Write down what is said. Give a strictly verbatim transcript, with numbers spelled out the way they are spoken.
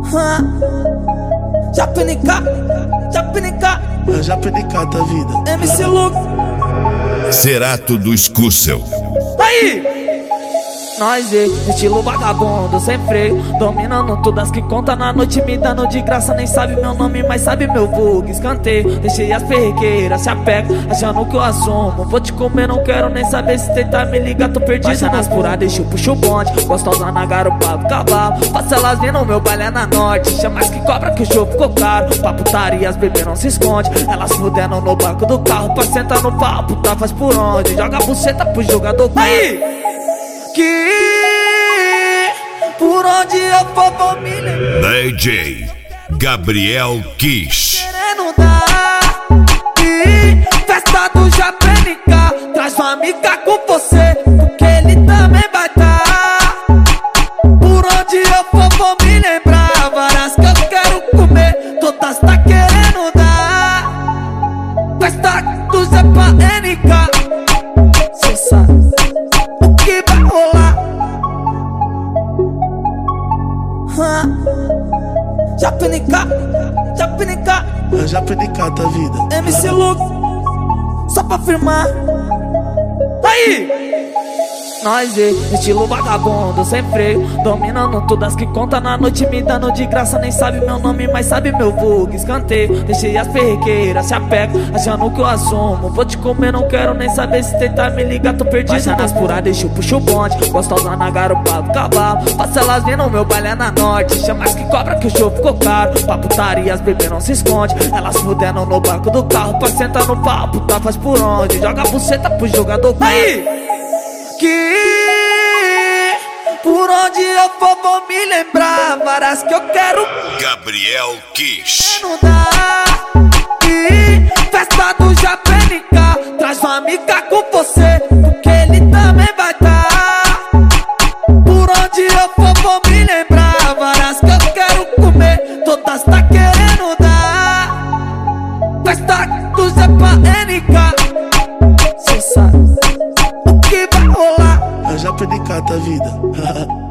Ah, já pinica, já pinica, já pinica da vida. M C Luke, Cerato do Escúrcel. aí! Nós e estilo vagabundo, sem freio, dominando todas que conta na noite, me dando de graça. Nem sabe meu nome, mas sabe meu bug. Escanteio, deixei as perrequeiras, se apega, achando que eu assumo. Vou te comer, não quero nem saber, se tentar me ligar, tô perdido. Baixa nas puradas, deixa eu puxo o bonde, gostosa na garupa do cavalo. Faça elas vir no meu baile é na norte, chama as que cobra que o show ficou caro. Pra putaria as bebês não se esconde, elas fudendo no banco do carro. Pra sentar no pau, puta faz por onde, joga a buceta pro jogador. Aí! Que por onde eu for vou me lembrar. D J Gabriel Kiss. Querendo dar e festa do Japenica, traz uma amiga com você, porque ele também vai dar. Por onde eu for vou me lembrar, várias que eu quero comer, todas tá querendo dar. Festa do Japenica, cê sabe o que vai rolar. Ah, já pinica, já pinica, já pinica da vida. M C Luke, só pra firmar. Aí! Nós e estilo vagabundo, sem freio, dominando todas que conta na noite, me dando de graça. Nem sabe meu nome, mas sabe meu bug. Escanteio, deixei as perrequeiras, se apega, achando que eu assumo. Vou te comer, não quero nem saber, se tentar me ligar, tô perdido. Baixa nas puradas, deixa eu puxo o bonde, gostosa na garupa do cavalo. Faça elas vir no meu baile é na norte, chama as que cobra que o show ficou caro. Pra putaria as bebês não se esconde, elas fudendo no banco do carro. Pra sentar no pau, puta faz por onde, joga a buceta pro jogador. Aí! Que por onde eu for vou me lembrar, várias que eu quero. Gabriel Kiss. Não dá. E festa do Japenica, traz uma amiga com você, porque ele também vai dar. Por onde eu for vou me lembrar, várias que eu quero comer, todas tá querendo dar. Festa do Japenica, cê sabe o que vai rolar. Já pinica da vida.